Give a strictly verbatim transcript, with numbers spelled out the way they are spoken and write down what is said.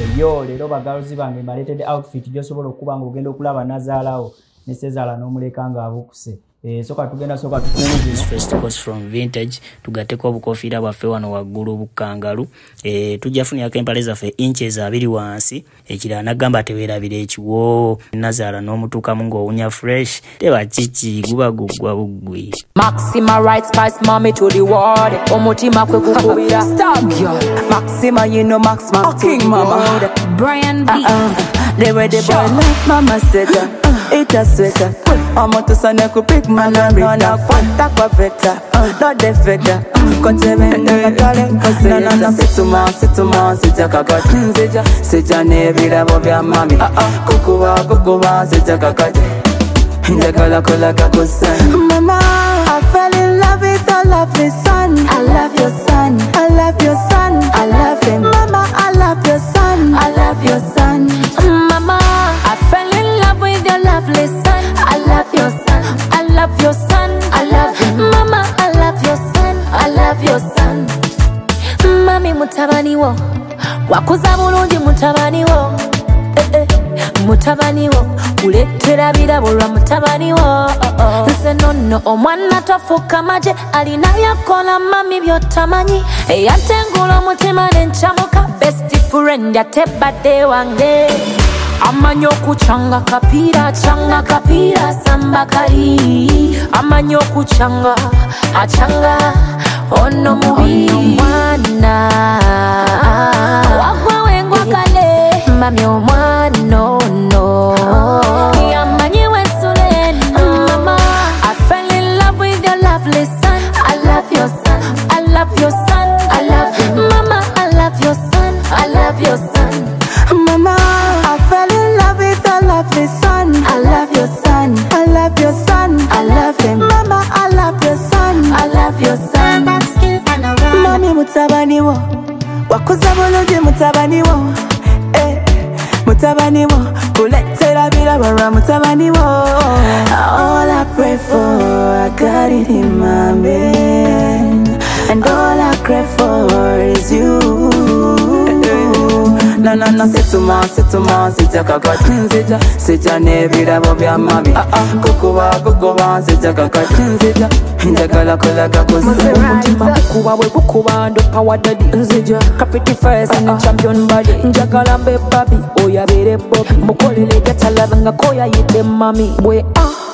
yo lero bagalozi bange mbaletedde outfit gyosobola okuba nga ogenda okulaba nazaalawo ne Sezaala n'omuleka nga abukuse. Eh, soka tugenda soka tukunze first course from vintage tugateko obukofiira bwaffe wano waggulu bukangalu. Eh, tujja funira empale zaffe inches abiri wansi. Ekirala nagamba teweerabira ekiwo Nazaala n'omutuukamu ng'owunya fresh teba chichi guba gugwa bugwi. Maxima right spice mommy to the world. Omutima kwe kukubira stop yo. Maxima you know Max Max king mama. Brian B. They were the boy left mama said it a sweater. Omo to sana ku pick man and rita. Fanta kwa veta, not the veta. Konteme nga kale kose. Na na na situma situma sija kakati. Sija sija ne bila bobya mami. Kukuwa kukuwa sija kakati. Njagala kola kakusa. Mama, I fell in love with a lovely son. I love your son. I love your son. I love him. Mama, I love your son. I love your son. Mama, I fell in love with your lovely son. I love your son. I love your son. I love him. Mama, I love your son. I love your son. Mami mutabani wo, wakuza bulungi mutabani wo. Eh, eh. Mutabani wo, kuletera birabo lwa mutabani wo. Nze nonno omwana tofuuka maje alina byakola mami byotamanyi. Eyatengula omutima n'encamuka best friend yatebadde wange. Amanyi okucanga kapiira canga kapiira samba kali. Amanyi okucanga acanga ono mubi omwana wagwa wengwa kale mami omwana ono yamanyi wesule mama. I fell in love with your lovely son. I love your son. I love your son. I love him. Mama, I love your son. I love your son. Mama, I fell in love with a lovely son. I love your son. I love your son. I love him. Mama, I love your son. I love your son. Mami mutabani wo, wakuza bulungi mutabani wo. Eh, mutabani wo, kuletera birabo lwa mutabani wo. All I pray for, I got it in my bed, and all I crave for is you. Na na na situma situma sija kakati nzija sija ne birabo bya mami kukuba kukuba sija kakati nzija njagala kola kakusa mutima kukuba bwe kukuba ndo power daddy nzija captain first and champion body njagala mbe baby oyabere bobi mukolele gatalabanga koya yide mami bwe ah